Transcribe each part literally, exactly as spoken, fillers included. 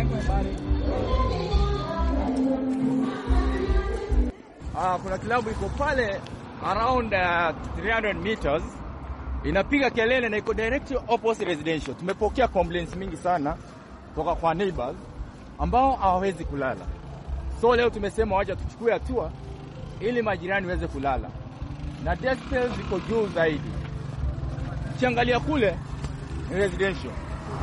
Ah, kuna klabu iko pale around uh, three hundred meters inapiga kelele na iko direct opposite residential. Tumepokea complaints mingi sana kutoka kwa neighbors ambao hawawezi kulala. So leo tumesema wacha tuchukue hatua ili majirani waweze kulala. Na decibels ziko juu zaidi. Ukiangalia kule ni residential.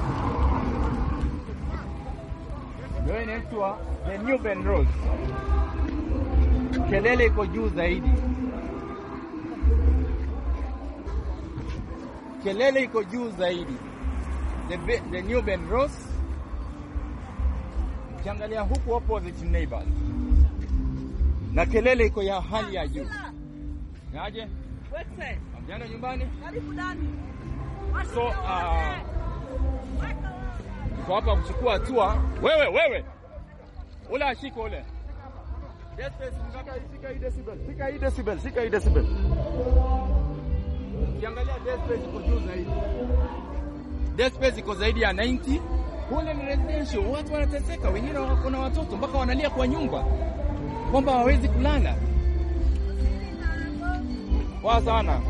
Ndio inaitwa the New Ben Rose. Kelele iko juu zaidi. Kelele iko juu zaidi. The, the New Ben Rose. Ukiangalia huku opposite neighbors. Na kelele iko ya hali ya juu. Ngaje? Wewe. Amjana nyumbani? Karibu ndani. So uh kwa hapa kuchukua hatua. Wewe wewe. Ula ashiko ule. Decibel ngaka isika hii decibel. Sika hii decibel, sika hii decibel. Ukiangalia decibel iko juu zaidi. Decibel iko zaidi ya ninety. Kule ni residential, watu wanateseka, wengine wako na watoto mpaka wanalia kwa nyumba kwamba hawawezi kulala. Kwa sana.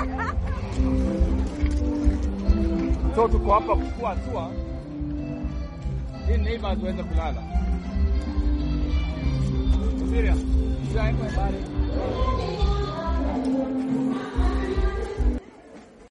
So tuko hapa kuchukua hatua ili neighbors waweze kulala. Siria, sasa hapo bali.